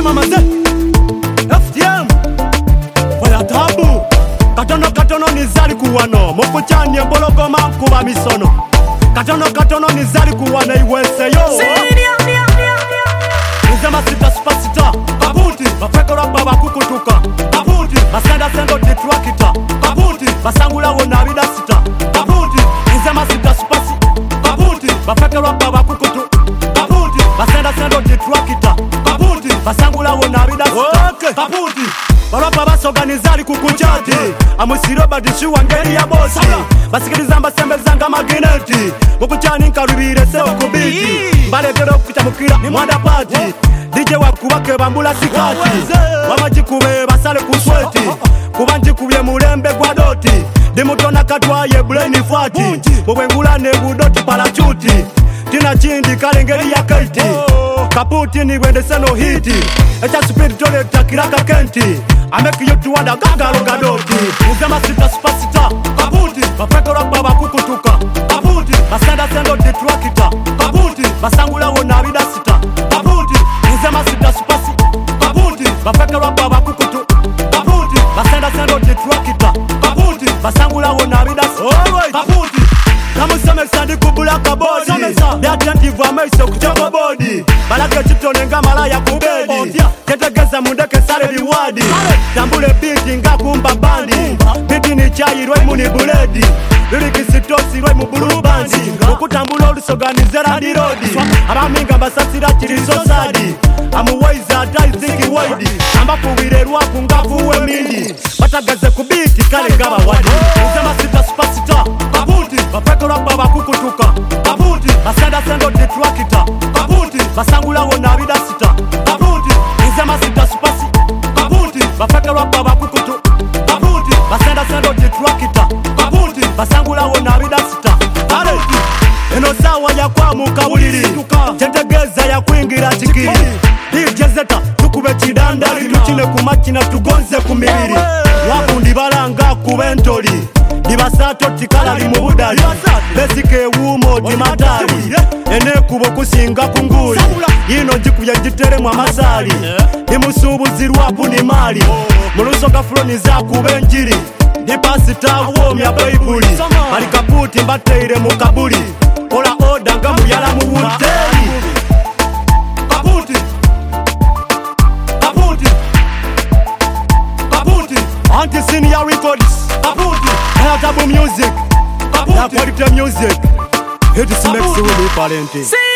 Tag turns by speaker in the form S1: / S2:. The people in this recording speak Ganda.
S1: mama ze FTM Wala tabu Katono nizali kuwano Mukuchani mbologoma kuba misono Katono nizali kuwano iwese yo Nizema sita spasita Kabuti Bafeko rapa bakukutuka Kabuti Basenda sendo ditruakita Kabuti Basangula wona vida sita Kabuti Nizema sita spasi Kabuti Bafeko rapa bakukutu Kabuti Basenda sendo ditruakita Kabuti Basangula wona vida sita Kabuti Barapa basoganizali kukuchati Amusiro badishuwa ngeri ya bosi Basikiriza mbasembezanga magineti Mukuchani nkarubire sewa kubiti Mbaletero kuchamukira ni mwanda pati DJ wakubake bambula sikati Wabajikube basale kusweti Kubanjikubye mulembe kwa doti Dimutona katwaye buleni fati Mubengulane budoti parachuti Tina chindi kalengeri ya kaiti Kaputi ni wende seno hiti Echa speed tole takiraka kenti Ameki yotu wanda gagalo gadoti Nizema sita spasita Kaputi Bafeko rapa bakukutuka Kaputi Basenda sendo ditruakita Kaputi Basangula wona vida sita Kaputi Nizema sita spasi Kaputi Bafeko rapa bakukutu Kaputi Basenda sendo ditruakita Kaputi Basangula wona vida sita Kaputi Namuseme sandi kubula kabodi Be attentive amaiso kuchoko bodi Balake chitone nga malaya kubedi Ketegeza mundeke sale liwadi Tambule biti nga kumba bandi Biti ni chai rwe muni buledi Liriki sitosi rwe mbulu bandi Ukutambula ulusoganizera di rodi Abaminga basasira chiriso sadi Amuwaiza atai zingi waidi Amba kuwire rwaku nga fuwe mindi Batagaze kubiti kale ngaba wadi Nizema sita spasita Kabuti Bafeko rapa bakukutuka Kabuti Basenda sendo ditruakita Kabuti Basangula wona vida sita Kabuti Nizema sita spasi Kabuti Bafeko rapa bakukutu Kabuti Basenda sendo ditruakita Kabuti Basangula wona vida sita Kabuti Eno sawa ya kwa mukawuliri Tentegeza ya kuingira chikiri Dijezeta tukube chidandari Tuchine kumachina tugonze kumibiri Waku ndibalanga kubentoli Dibasato tikala limubudali Besike wumo dimatali Ene kubo kusinga kunguli Yino jikuya jiteremu amasali Nimusubuzi rwapu ni mali Mulusoka floni za kubenjiri Dipasita uomya baibuli Malikaputi mbateire mukabuli Ola oda nga muyala muwuteli Kaputi Kaputi Kaputi Anti-senior records Kaputi Tabu music, Kaputi. La quality music. It is makes you really valente.